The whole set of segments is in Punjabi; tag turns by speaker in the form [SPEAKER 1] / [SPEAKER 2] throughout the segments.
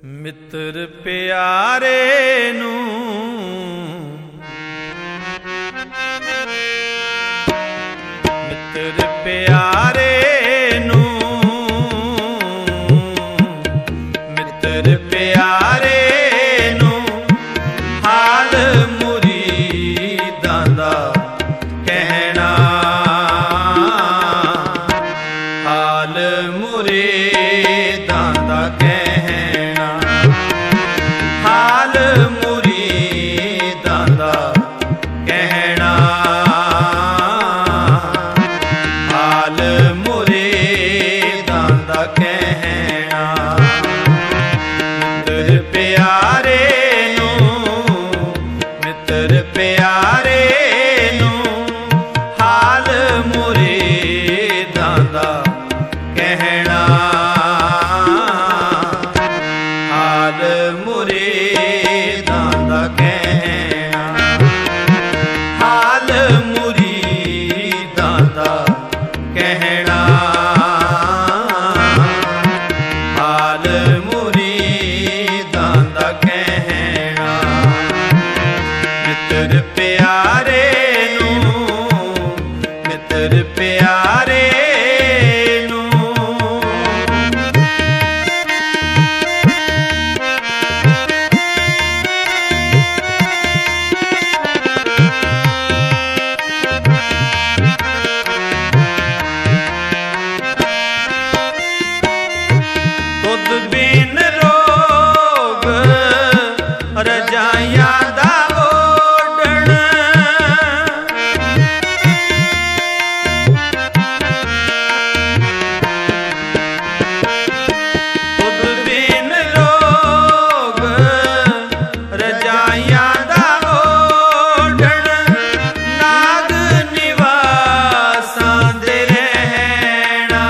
[SPEAKER 1] ਮਿੱਤਰ ਪਿਆਰੇ ਨੂੰ ਮਿੱਤਰ ਪਿਆਰੇ ਨੂੰ ਮਿੱਤਰ ਪਿਆਰੇ ਨੂੰ ਹਾਲ ਮੁਰੀਦਾਂ ਦਾ ਕਹਿਣਾ ਹਾਲ ਮੁਰੀਦਾਂ ਦਾ ਕਹਿਣਾ ਹਾਲ ਮੁਰੀਦਾਂ ਦਾ ਕਹਿਣਾ ਹਾਲ ਮੁਰੀਦਾਂ ਦਾ ਕਹਿਣਾ ਮਿੱਤਰ ਪਿਆਰੇ ਨੂੰ ਮਿੱਤਰ ਪਿਆਰੇ ਨੂੰ ਹਾਲ ਮੁਰੀਦਾਂ ਦਾ ਕਹਿਣਾ ਹਾਲ ਮੁਰੀਦਾਂ ਦਾ ਕਹਿਣਾ ਹਾਲ ਮੁਰੀਦਾਂ ਦਾ ਕਹਿਣਾ ਹਾਲ ਮੁਰੀਦਾਂ ਦਾ ਕਹਿਣਾ ਮਿੱਤਰ ਪਿਆਰੇ ਨੂੰ ਮਿੱਤਰ ਪਿਆਰੇ ਬਿਨ ਰੋਗ ਰਜਾਈਆਂ ਦਾ ਓਢਣ ਖੁਦ ਬਿਨ ਰੋਗ ਰਜਾਈਆਂ ਦਾ ਓਢਣ ਨਾਗ ਨਿਵਾਸਾਂ ਦੇ ਰਹਿਣਾ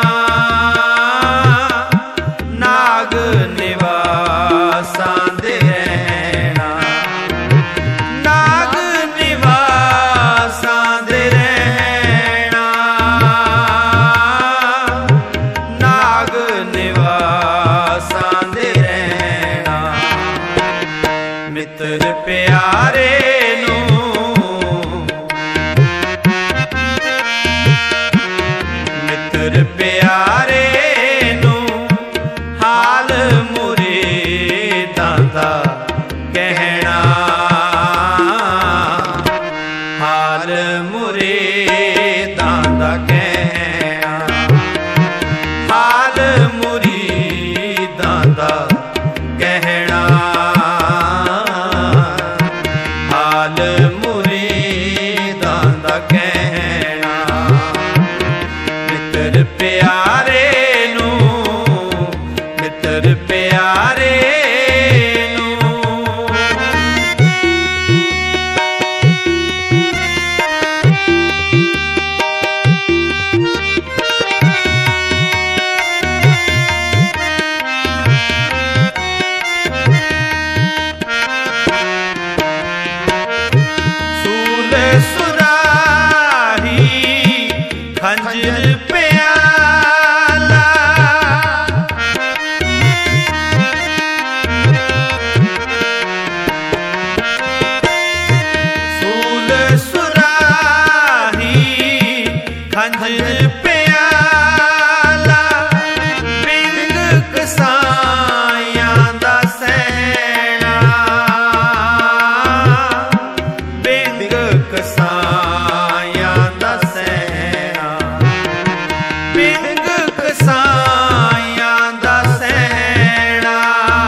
[SPEAKER 1] ਨਾਗ ਨਿਵਾਸਾਂ ਦੇ ਰਹਿਣਾ ਨਾਗ ਨਿਵਾਸਾਂ ਦੇ ਰਹਿਣਾ ਨਾਗ ਨਿਵਾਸਾਂ ਦੇ ਰਹਿਣਾ ਮਿੱਤਰ ਪਿਆਰੇ ਨੂੰ ਮਿੱਤਰ ਪਿਆਰੇ ਹਾਲ ਮੁਰੀਦਾਂ ਦਾ ਕਹਿਣਾ ਹਾਲ ਮੁਰੀਦਾਂ ਦਾ ਕਹਿਣਾ ਹਾਲ ਮੁਰੀਦਾਂ ਦਾ ਕਹਿਣਾ ਹਾਲ ਮੁਰੀਦਾਂ ਦਾ ਕਹਿਣਾ ਮਿੱਤਰ ਪਿਆਰੇ ਮਿੱਤਰ ਪਿਆਰੇ ਨੂੰ ਸੂਲ ਸੁਰਾਹੀ ਖੰਜਰ ਪਿਆਲਾ ਖੰਜਰ ਪਿਆਲਾ ਬਿੰਗ ਕਸਾਈਆਂ ਦਾ ਸਹਿਣਾ ਬਿੰਗ ਕਸਾਈਆਂ ਦਾ ਸਹਿਣਾ ਬਿੰਗ ਕਸਾਈਆਂ ਦਾ ਸਹਿਣਾ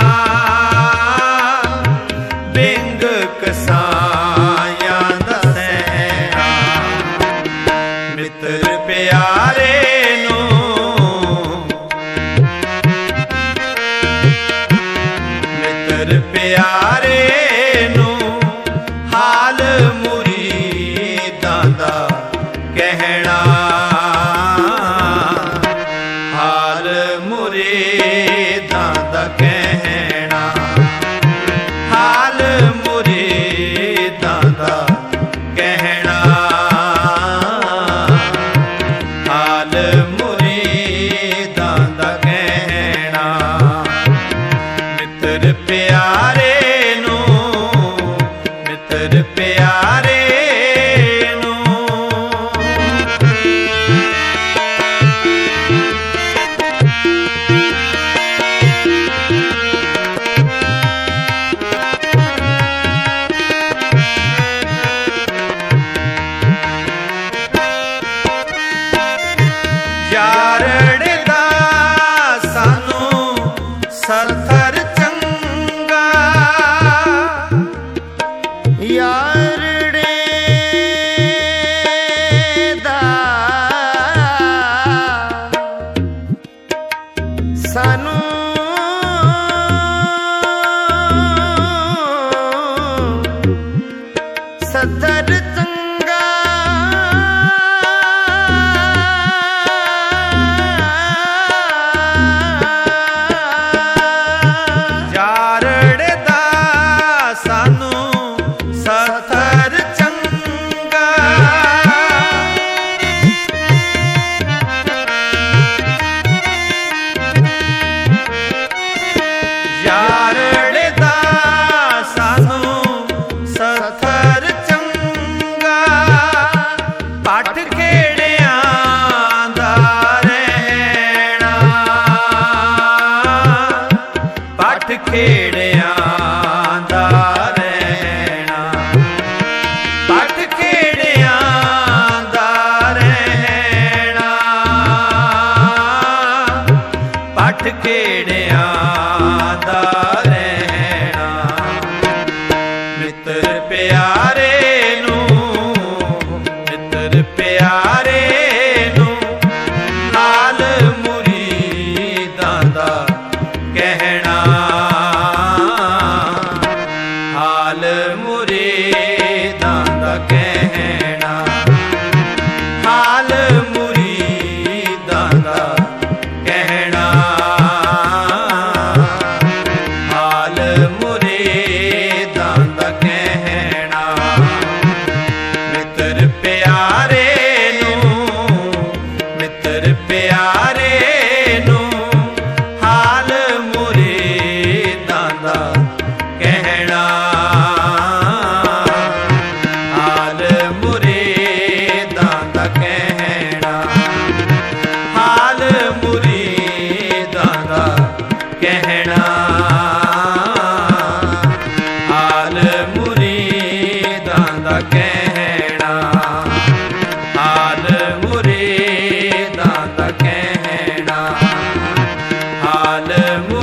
[SPEAKER 1] ਬਿੰਗ ਕਸਾਈਆਂ ਦਾ ਸਹਿਣਾ ਮਿੱਤਰ ਪਿਆਰੇ ਨੂੰ ਮਿੱਤਰ ਪਿਆਰੇ ਨੂੰ ਹਾਲ ਮੁਰੀਦਾਂ ਦਾ ਕਹਿਣਾ ਹਾਲ ਮੁਰੀਦਾਂ ਦਾ ਕਹਿਣਾ ਹਾਲ ਮੁਰੀਦਾਂ ਦਾ ਕਹਿਣਾ ਹਾਲ ਮੁਰੀਦਾਂ ਦਾ ਕਹਿਣਾ ਸਾਨੂੰ ਸਦਰ ਚੰਗਾ ਜਾਰੜੇ ਦਾ ਸਾਨੂੰ ਸਦਰ ਚੰਗਾ ਜਾਰੜੇ ਦਾ ਸਾਨੂੰ ਸਦਰ ਪੱਠ ਖੇੜਿਆਂ ਦਾ ਰਹਿਣਾ ਪੱਠ ਖੇੜਿਆਂ ਦਾ ਰਹਿਣਾ ਪੱਠ ਖੇੜਿਆਂ ਦਾ ਰਹਿਣਾ ਪੱਠ ਖੇੜਿਆਂ ਦਾ ਰਹਿਣਾ ਮਿੱਤਰ ਪਿਆਰੇ ਪਿਆਰੇ ਨੂੰ ਹਾਲ ਮੁਰੀਦਾਂ ਦਾ ਕਹਿਣਾ ਹਾਲ ਮੁਰੀਦਾਂ ਦਾ ਕਹਿਣਾ ਹਾਲ ਮੁਰੀਦਾਂ ਦਾ ਕਹਿਣਾ ਹਾਲ ਮੁਰੀਦਾਂ ਦਾ ਕਹਿਣਾ ਮਿੱਤਰ ਪਿਆਰੇ ਪਿਆਰੇ ਨੂੰ ਹਾਲ ਮੁਰੀਦਾਂ ਦਾ ਕਹਿਣਾ ਹਾਲ ਮੁਰੀਦਾਂ ਦਾ ਕਹਿਣਾ ਹਾਲ ਮੁਰੀਦਾਂ ਦਾ ਕਹਿਣਾ ਹਾਲ ਮੁਰੀਦਾਂ ਦਾ ਕਹਿਣਾ ਹਾਲ ਮੁਰੀਦਾਂ ਦਾ ਕਹਿਣਾ ਹਾਲ